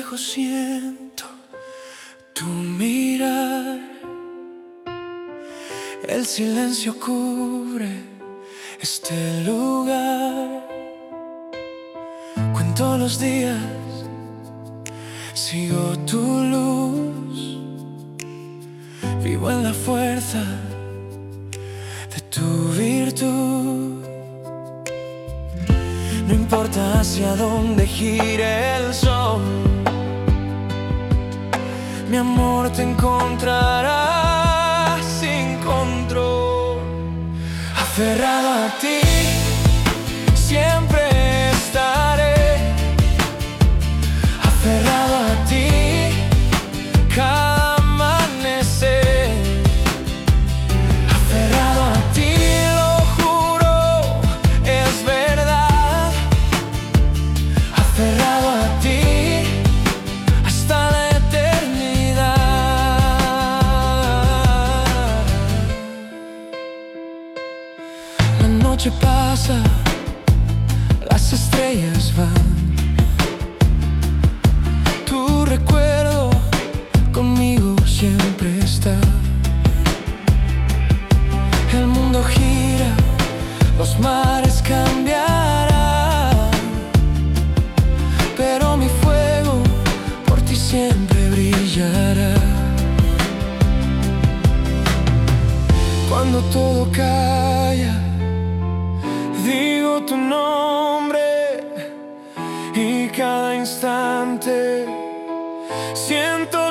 lejos siento tu mirar. El silencio cubre este lugar. Cuento los días, sigo tu luz. Vivo en la fuerza de tu virtud. No importa hacia dónde gire el sol, mi amor te encontrará sin control. Aferrado a ti, siempre estaré. Aferrado a ti, cada amanecer. Aferrado a ti, lo juro, es verdad. Aferrado a ti hasta la eternidad. La noche pasa, las estrellas van. Tu recuerdo conmigo siempre está. El mundo gira, los mares cambiarán, pero mi fuego por ti siempre brillará. Cuando todo calla, digo tu nombre, y cada instante siento